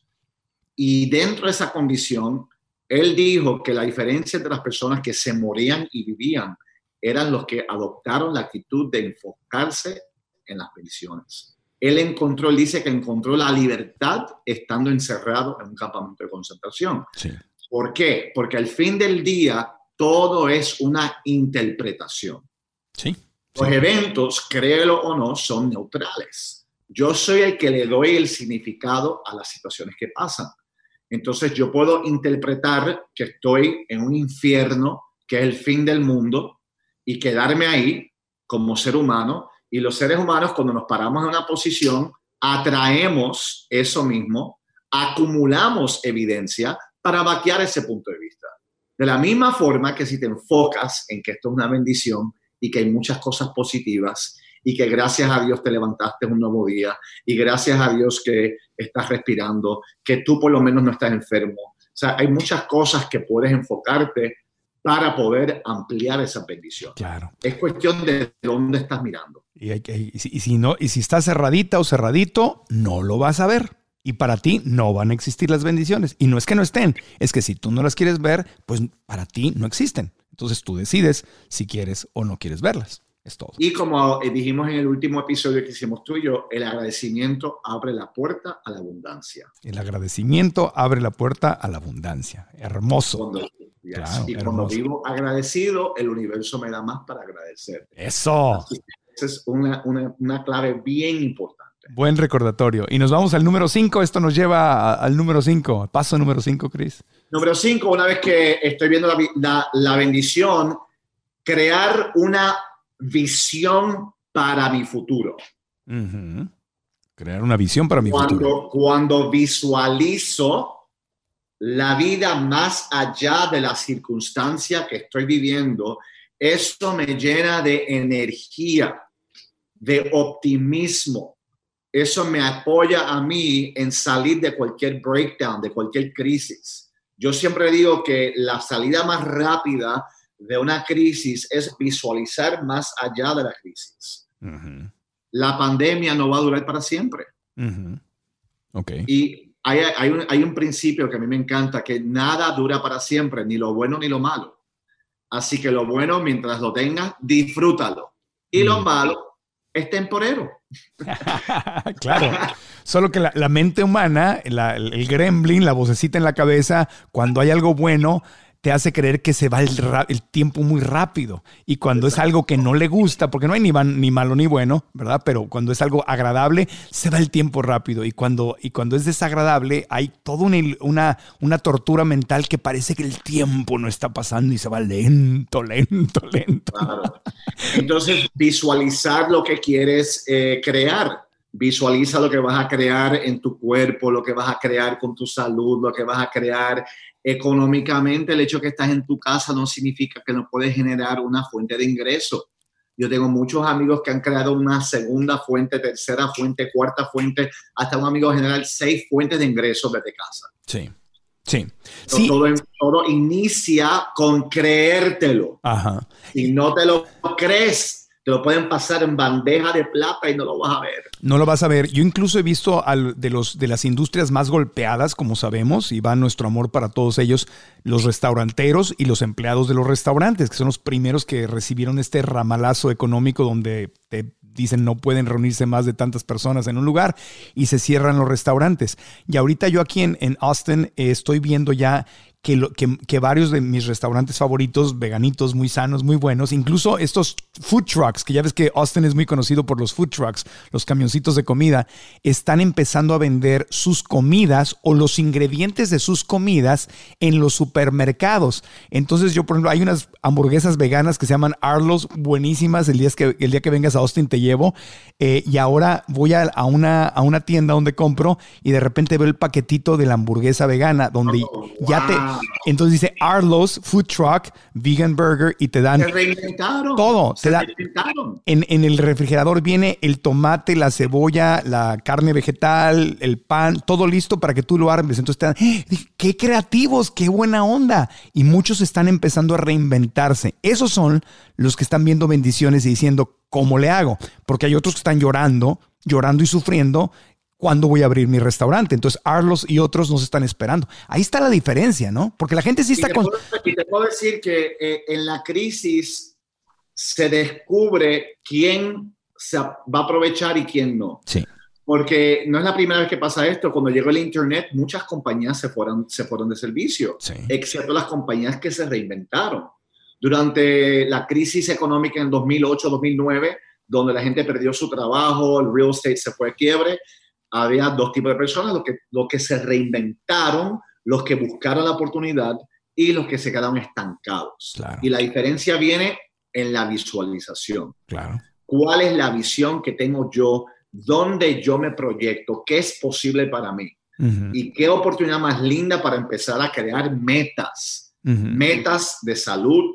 Y dentro de esa condición, él dijo que la diferencia entre las personas que se morían y vivían eran los que adoptaron la actitud de enfocarse en las bendiciones. Él dice que encontró la libertad estando encerrado en un campamento de concentración. Sí. ¿Por qué? Porque al fin del día todo es una interpretación. Sí. Los eventos, créelo o no, son neutrales. Yo soy el que le doy el significado a las situaciones que pasan. Entonces yo puedo interpretar que estoy en un infierno, que es el fin del mundo, y quedarme ahí como ser humano. Y los seres humanos, cuando nos paramos en una posición, atraemos eso mismo, acumulamos evidencia para vaquear ese punto de vista. De la misma forma que si te enfocas en que esto es una bendición y que hay muchas cosas positivas y que gracias a Dios te levantaste un nuevo día y gracias a Dios que estás respirando, que tú por lo menos no estás enfermo. O sea, hay muchas cosas que puedes enfocarte para poder ampliar esa bendición. Claro. Es cuestión de dónde estás mirando. Y si estás cerradita o cerradito, no lo vas a ver. Y para ti no van a existir las bendiciones. Y no es que no estén, es que si tú no las quieres ver, pues para ti no existen. Entonces tú decides si quieres o no quieres verlas. Es todo. Y como dijimos en el último episodio que hicimos tú y yo, el agradecimiento abre la puerta a la abundancia. El agradecimiento abre la puerta a la abundancia. Hermoso. Claro, y cuando vivo agradecido, el universo me da más para agradecer. Eso. Esa es una clave bien importante. Buen recordatorio. Y nos vamos al número 5. Esto nos lleva al número 5. Paso número 5, Chris. Número 5, una vez que estoy viendo la bendición, crear una visión para mi futuro. Uh-huh. Crear una visión para mi futuro. Cuando visualizo la vida más allá de la circunstancia que estoy viviendo, eso me llena de energía, de optimismo. Eso me apoya a mí en salir de cualquier breakdown, de cualquier crisis. Yo siempre digo que la salida más rápida de una crisis es visualizar más allá de la crisis. Uh-huh. La pandemia no va a durar para siempre. Uh-huh. Okay. Y hay un principio que a mí me encanta, que nada dura para siempre, ni lo bueno ni lo malo. Así que lo bueno, mientras lo tengas, disfrútalo. Y lo malo es temporero. Claro. Solo que la mente humana, el gremlin, la vocecita en la cabeza, cuando hay algo bueno, te hace creer que se va el tiempo muy rápido. Y cuando es algo que no le gusta, porque no hay ni malo ni bueno, ¿verdad? Pero cuando es algo agradable, se va el tiempo rápido. Y cuando es desagradable, hay toda una tortura mental que parece que el tiempo no está pasando y se va lento. Claro. Entonces, visualizar lo que quieres crear. Visualiza lo que vas a crear en tu cuerpo, lo que vas a crear con tu salud, lo que vas a crear económicamente. El hecho de que estás en tu casa no significa que no puedes generar una fuente de ingreso. Yo tengo muchos amigos que han creado una segunda fuente, tercera fuente, cuarta fuente, hasta un amigo general 6 fuentes de ingresos desde casa. Sí, sí. Todo inicia con creértelo. Ajá. Si no te lo crees, te lo pueden pasar en bandeja de plata y no lo vas a ver. No lo vas a ver. Yo incluso he visto de las industrias más golpeadas, como sabemos, y va nuestro amor para todos ellos, los restauranteros y los empleados de los restaurantes, que son los primeros que recibieron este ramalazo económico donde te dicen no pueden reunirse más de tantas personas en un lugar y se cierran los restaurantes. Y ahorita yo aquí en Austin estoy viendo ya que varios de mis restaurantes favoritos, veganitos, muy sanos, muy buenos, incluso estos food trucks, que ya ves que Austin es muy conocido por los food trucks, los camioncitos de comida, están empezando a vender sus comidas o los ingredientes de sus comidas en los supermercados. Entonces yo, por ejemplo, hay unas hamburguesas veganas que se llaman Arlo's, buenísimas, el día que vengas a Austin te llevo, y ahora voy a una tienda donde compro y de repente veo el paquetito de la hamburguesa vegana donde entonces dice Arlo's Food Truck Vegan Burger y te dan todo. En el refrigerador viene el tomate, la cebolla, la carne vegetal, el pan, todo listo para que tú lo armes. Entonces te dan, ¡qué creativos! ¡Qué buena onda! Y muchos están empezando a reinventarse. Esos son los que están viendo bendiciones y diciendo, ¿cómo le hago? Porque hay otros que están llorando y sufriendo. ¿Cuándo voy a abrir mi restaurante? Entonces Arlo's y otros nos están esperando. Ahí está la diferencia, ¿no? Porque la gente sí está... Y te puedo decir que en la crisis se descubre quién se va a aprovechar y quién no. Sí. Porque no es la primera vez que pasa esto. Cuando llegó el Internet, muchas compañías se fueron de servicio, sí, excepto las compañías que se reinventaron. Durante la crisis económica en 2008-2009, donde la gente perdió su trabajo, el real estate se fue a quiebre, había 2 tipos de personas, los que se reinventaron, los que buscaron la oportunidad y los que se quedaron estancados. Claro. Y la diferencia viene en la visualización. Claro. ¿Cuál es la visión que tengo yo? ¿Dónde yo me proyecto? ¿Qué es posible para mí? Uh-huh. Y qué oportunidad más linda para empezar a crear metas. Uh-huh. Metas de salud,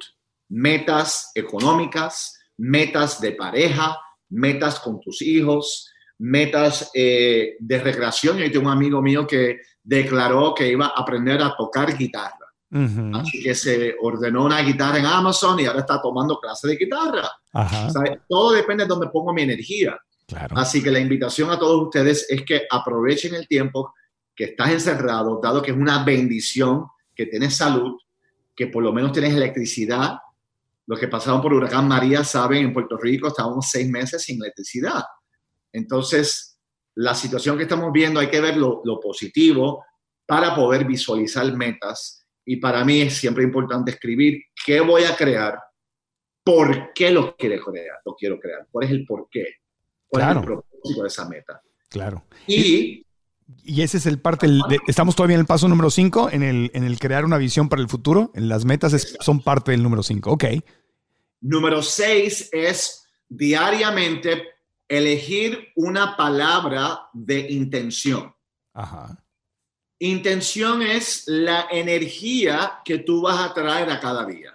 metas económicas, metas de pareja, metas con tus hijos, metas de recreación. Yo tengo un amigo mío que declaró que iba a aprender a tocar guitarra. Uh-huh. Así que se ordenó una guitarra en Amazon y ahora está tomando clases de guitarra. Uh-huh. ¿Sabe? Todo depende de dónde pongo mi energía. Claro. Así que la invitación a todos ustedes es que aprovechen el tiempo que estás encerrado, dado que es una bendición que tienes salud, que por lo menos tienes electricidad. Los que pasaron por Huracán María saben, en Puerto Rico estábamos 6 meses sin electricidad. Entonces, la situación que estamos viendo hay que ver lo positivo para poder visualizar metas. Y para mí es siempre importante escribir qué voy a crear, por qué lo quiero crear, cuál es el por qué, cuál es el propósito de esa meta. Claro. Y ese es el parte, estamos todavía en el paso número 5, en el crear una visión para el futuro. En las metas son parte del número 5. Ok. Número 6 es diariamente elegir una palabra de intención. Ajá. Intención es la energía que tú vas a traer a cada día.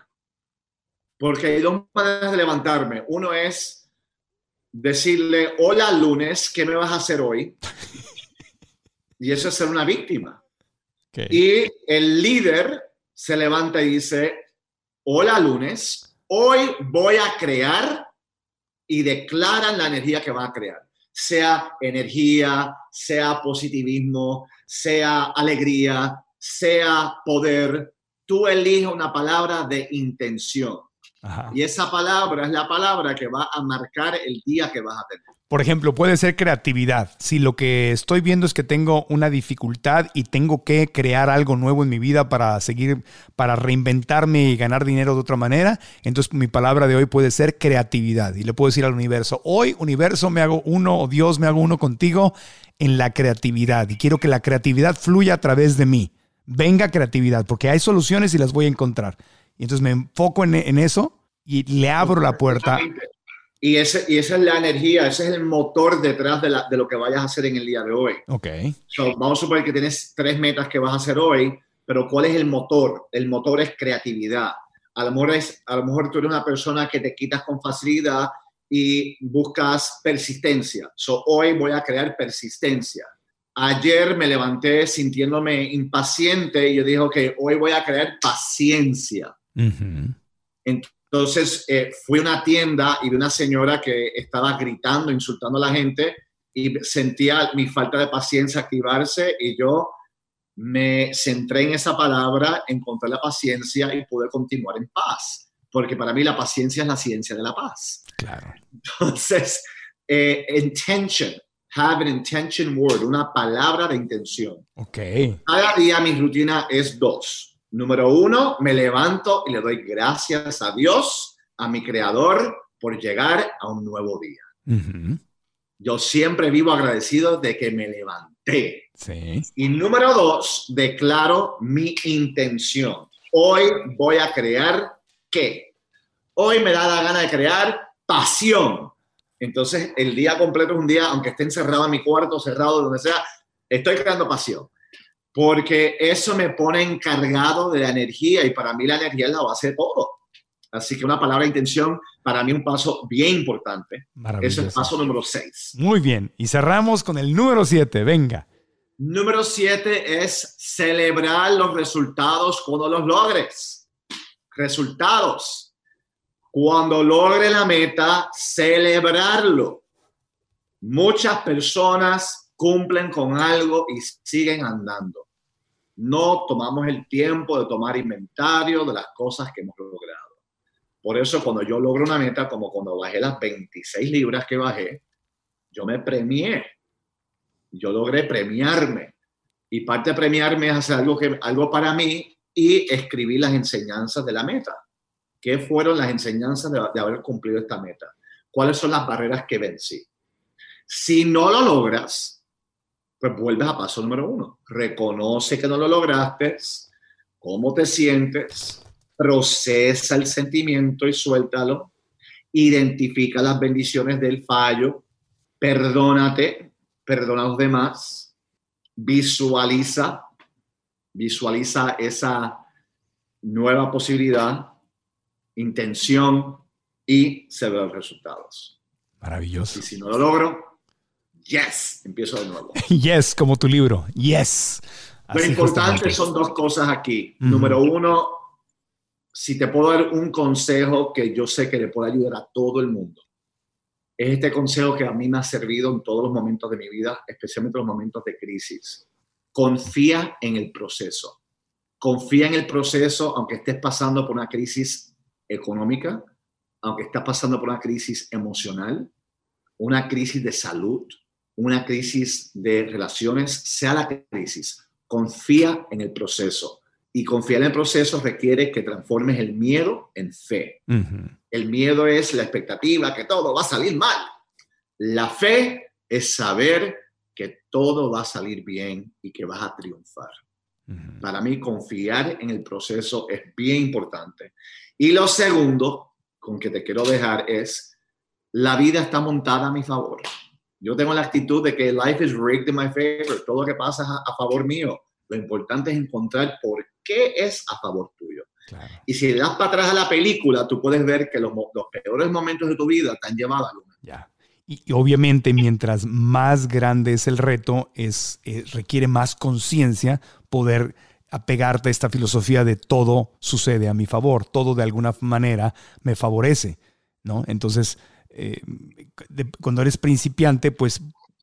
Porque hay 2 maneras de levantarme. Uno es decirle, hola lunes, ¿qué me vas a hacer hoy? Y eso es ser una víctima. Okay. Y el líder se levanta y dice, hola lunes, hoy voy a crear, y declaran la energía que va a crear. Sea energía, sea positivismo, sea alegría, sea poder. Tú eliges una palabra de intención. Ajá. Y esa palabra es la palabra que va a marcar el día que vas a tener. Por ejemplo, puede ser creatividad. Si lo que estoy viendo es que tengo una dificultad y tengo que crear algo nuevo en mi vida para seguir, para reinventarme y ganar dinero de otra manera, entonces mi palabra de hoy puede ser creatividad. Y le puedo decir al universo, hoy, universo, me hago uno, o Dios, me hago uno contigo en la creatividad. Y quiero que la creatividad fluya a través de mí. Venga creatividad, porque hay soluciones y las voy a encontrar. Y entonces me enfoco en eso y le abro la puerta. Y esa es la energía, ese es el motor detrás de lo que vayas a hacer en el día de hoy. Ok. So, vamos a suponer que tienes 3 metas que vas a hacer hoy, pero ¿cuál es el motor? El motor es creatividad. A lo mejor tú eres una persona que te quitas con facilidad y buscas persistencia. So, hoy voy a crear persistencia. Ayer me levanté sintiéndome impaciente y yo dije, ok, hoy voy a crear paciencia. Uh-huh. Entonces fui a una tienda y vi una señora que estaba gritando, insultando a la gente y sentía mi falta de paciencia activarse y yo me centré en esa palabra, encontré la paciencia y pude continuar en paz. Porque para mí la paciencia es la ciencia de la paz. Claro. Entonces, intention, have an intention word, una palabra de intención. Ok. Cada día mi rutina es 2. Número 1, me levanto y le doy gracias a Dios, a mi creador, por llegar a un nuevo día. Uh-huh. Yo siempre vivo agradecido de que me levanté. Sí. Y número 2, declaro mi intención. Hoy voy a crear ¿qué? Hoy me da la gana de crear pasión. Entonces, el día completo es un día, aunque esté encerrado en mi cuarto, cerrado, donde sea, estoy creando pasión. Porque eso me pone encargado de la energía y para mí la energía es la base de todo. Así que una palabra de intención para mí un paso bien importante. Eso es paso número 6. Muy bien. Y cerramos con el número 7. Venga. Número 7 es celebrar los resultados cuando los logres. Resultados. Cuando logre la meta, celebrarlo. Muchas personas cumplen con algo y siguen andando. No tomamos el tiempo de tomar inventario de las cosas que hemos logrado. Por eso cuando yo logro una meta, como cuando bajé las 26 libras que bajé, yo me premié. Yo logré premiarme. Y parte de premiarme es hacer algo para mí y escribir las enseñanzas de la meta. ¿Qué fueron las enseñanzas de haber cumplido esta meta? ¿Cuáles son las barreras que vencí? Si no lo logras, pues vuelves a paso número 1. Reconoce que no lo lograste, cómo te sientes, procesa el sentimiento y suéltalo, identifica las bendiciones del fallo, perdónate, perdona a los demás, visualiza esa nueva posibilidad, intención y se ven los resultados. Maravilloso. Y si no lo logro, yes, empiezo de nuevo. Yes, como tu libro. Yes. Lo importante son 2 cosas aquí. Uh-huh. Número 1, si te puedo dar un consejo que yo sé que le puede ayudar a todo el mundo, es este consejo que a mí me ha servido en todos los momentos de mi vida, especialmente en los momentos de crisis. Confía en el proceso. Confía en el proceso, aunque estés pasando por una crisis económica, aunque estés pasando por una crisis emocional, una crisis de salud, una crisis de relaciones, sea la crisis, confía en el proceso. Y confiar en el proceso requiere que transformes el miedo en fe. Uh-huh. El miedo es la expectativa que todo va a salir mal. La fe es saber que todo va a salir bien y que vas a triunfar. Uh-huh. Para mí, confiar en el proceso es bien importante. Y lo segundo, con que te quiero dejar, es la vida está montada a mi favor. Yo tengo la actitud de que life is rigged in my favor. Todo lo que pasa es a favor mío. Lo importante es encontrar por qué es a favor tuyo. Claro. Y si le das para atrás a la película, tú puedes ver que los peores momentos de tu vida te han llevado a luna. Ya. Y obviamente, mientras más grande es el reto, requiere más conciencia poder apegarte a esta filosofía de todo sucede a mi favor, todo de alguna manera me favorece, ¿no? Entonces, cuando eres principiante, pues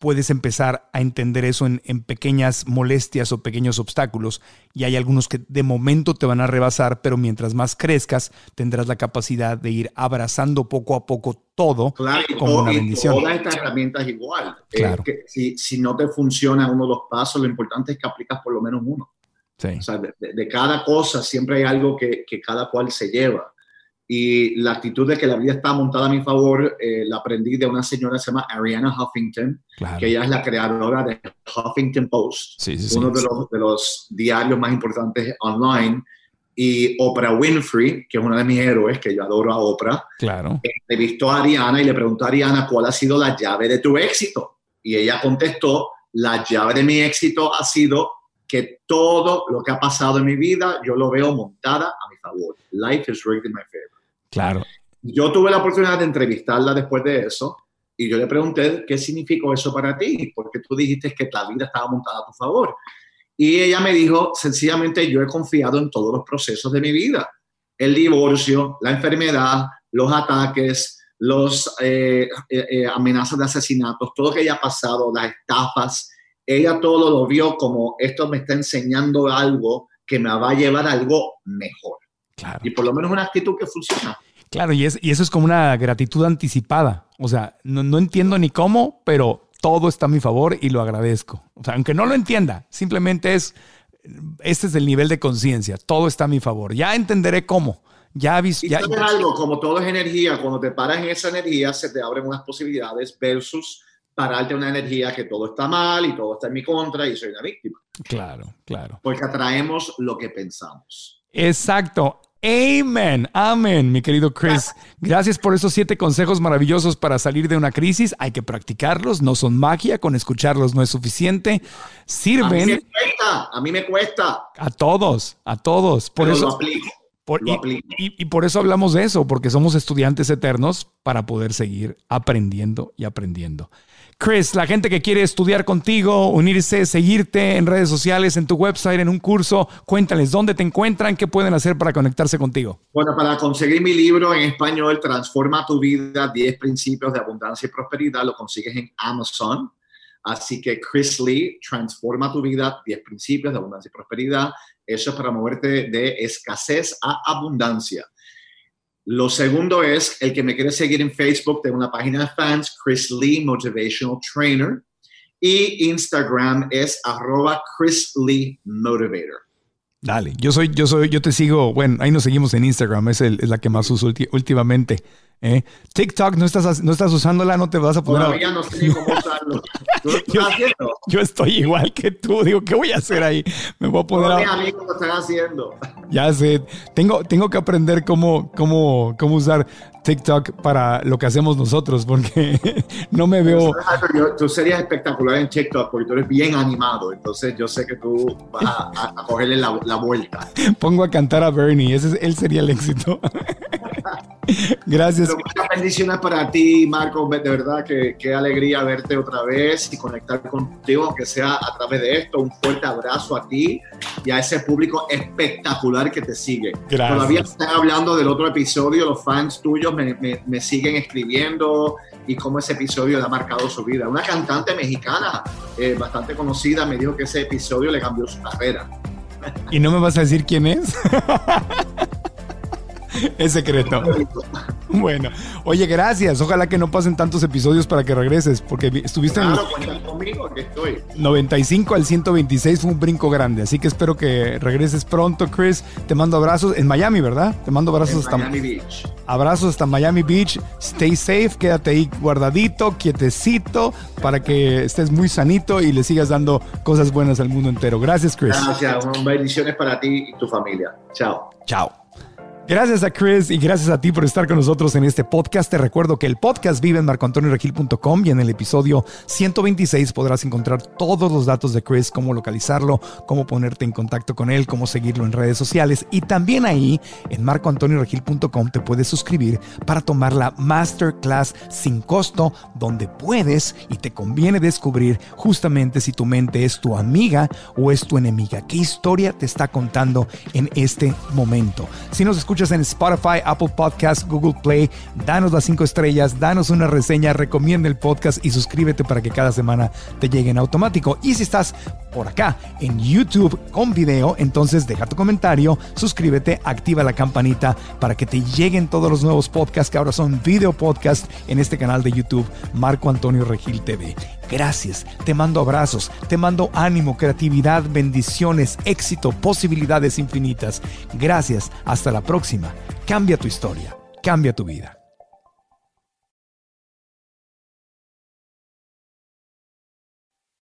puedes empezar a entender eso en pequeñas molestias o pequeños obstáculos, y hay algunos que de momento te van a rebasar, pero mientras más crezcas tendrás la capacidad de ir abrazando poco a poco todo, claro, como una bendición. Todas estas herramientas igual. Claro. Que si no te funciona uno de los pasos, lo importante es que aplicas por lo menos uno. Sí. O sea, de cada cosa siempre hay algo que cada cual se lleva. Y la actitud de que la vida está montada a mi favor, la aprendí de una señora que se llama Arianna Huffington, Claro. que ella es la creadora de Huffington Post, uno de los diarios más importantes online, y Oprah Winfrey, que es una de mis héroes, que yo adoro a Oprah, Claro. entrevistó a Arianna y le preguntó a Arianna cuál ha sido la llave de tu éxito. Y ella contestó, la llave de mi éxito ha sido que todo lo que ha pasado en mi vida, yo lo veo montada a mi favor. Life is rigged in my favor. Claro. Yo tuve la oportunidad de entrevistarla después de eso y yo le pregunté qué significó eso para ti, porque tú dijiste que la vida estaba montada a tu favor. Y ella me dijo, sencillamente, yo he confiado en todos los procesos de mi vida. El divorcio, la enfermedad, los ataques, los amenazas de asesinatos, todo lo que haya pasado, las estafas. Ella todo lo vio como esto me está enseñando algo que me va a llevar a algo mejor. Claro. Y por lo menos una actitud que funciona. Claro, y eso es como una gratitud anticipada. O sea, no entiendo ni cómo, pero todo está a mi favor y lo agradezco. O sea, aunque no lo entienda, simplemente este es el nivel de conciencia. Todo está a mi favor. Ya entenderé cómo. ¿Sabes algo? Como todo es energía, cuando te paras en esa energía, se te abren unas posibilidades versus pararte una energía que todo está mal y todo está en mi contra y soy una víctima. Claro, claro. Porque atraemos lo que pensamos. Exacto. Amén. Amén, mi querido Chris. Gracias por esos 7 consejos maravillosos para salir de una crisis. Hay que practicarlos, no son magia. Con escucharlos no es suficiente. Sirven. A mí me cuesta. A todos. Por eso lo aplico. Y por eso hablamos de eso, porque somos estudiantes eternos para poder seguir aprendiendo y aprendiendo. Chris, la gente que quiere estudiar contigo, unirse, seguirte en redes sociales, en tu website, en un curso, cuéntales dónde te encuentran, qué pueden hacer para conectarse contigo. Bueno, para conseguir mi libro en español, Transforma tu vida, 10 principios de abundancia y prosperidad, lo consigues en Amazon. Así que Chris Lee, Transforma tu vida, 10 principios de abundancia y prosperidad. Eso es para moverte de escasez a abundancia. Lo segundo es, el que me quiere seguir en Facebook, tengo una página de fans, Chris Lee Motivational Trainer. Y Instagram es @ChrisLeeMotivator. Dale, yo te sigo, bueno, ahí nos seguimos en Instagram, es la que más uso últimamente. TikTok, ¿no estás usándola? ¿No te vas a poner? Todavía no sé ni cómo usarlo. ¿Tú lo estás haciendo? Yo estoy igual que tú. Digo, ¿qué voy a hacer ahí? Me voy a poner Todos mis amigos lo están haciendo. Ya sé. Tengo que aprender cómo usar TikTok para lo que hacemos nosotros, porque no me veo... Tú serías espectacular en TikTok porque tú eres bien animado. Entonces yo sé que tú vas a cogerle la vuelta. Pongo a cantar a Bernie. Él sería el éxito. Gracias. Pero muchas bendiciones para ti, Marco. De verdad que qué alegría verte otra vez y conectar contigo, aunque sea a través de esto. Un fuerte abrazo a ti y a ese público espectacular que te sigue. Gracias. Todavía están hablando del otro episodio. Los fans tuyos me siguen escribiendo y cómo ese episodio le ha marcado su vida. Una cantante mexicana bastante conocida me dijo que ese episodio le cambió su carrera. ¿Y no me vas a decir quién es? Es secreto. Bueno, oye, gracias. Ojalá que no pasen tantos episodios para que regreses, porque estuviste claro, cuentan conmigo, aquí estoy. 95 al 126 fue un brinco grande, así que espero que regreses pronto, Chris. Te mando abrazos en Miami, ¿verdad? Te mando abrazos hasta Miami Beach. Abrazos hasta Miami Beach. Stay safe, quédate ahí guardadito, quietecito, para que estés muy sanito y le sigas dando cosas buenas al mundo entero. Gracias, Chris. Gracias, bendiciones para ti y tu familia. Chao. Chao. Gracias a Chris y gracias a ti por estar con nosotros en este podcast. Te recuerdo que el podcast vive en marcoantonioregil.com y en el episodio 126 podrás encontrar todos los datos de Chris, cómo localizarlo, cómo ponerte en contacto con él, cómo seguirlo en redes sociales. Y también ahí en marcoantonioregil.com te puedes suscribir para tomar la Masterclass sin costo, donde puedes y te conviene descubrir justamente si tu mente es tu amiga o es tu enemiga. ¿Qué historia te está contando en este momento? Si nos escuchas escuchas en Spotify, Apple Podcasts, Google Play, danos las 5 estrellas, danos una reseña, recomienda el podcast y suscríbete para que cada semana te llegue en automático. Y si estás por acá en YouTube con video, entonces deja tu comentario, suscríbete, activa la campanita para que te lleguen todos los nuevos podcasts que ahora son video podcast en este canal de YouTube, Marco Antonio Regil TV. Gracias, te mando abrazos, te mando ánimo, creatividad, bendiciones, éxito, posibilidades infinitas. Gracias, hasta la próxima. Cambia tu historia, cambia tu vida.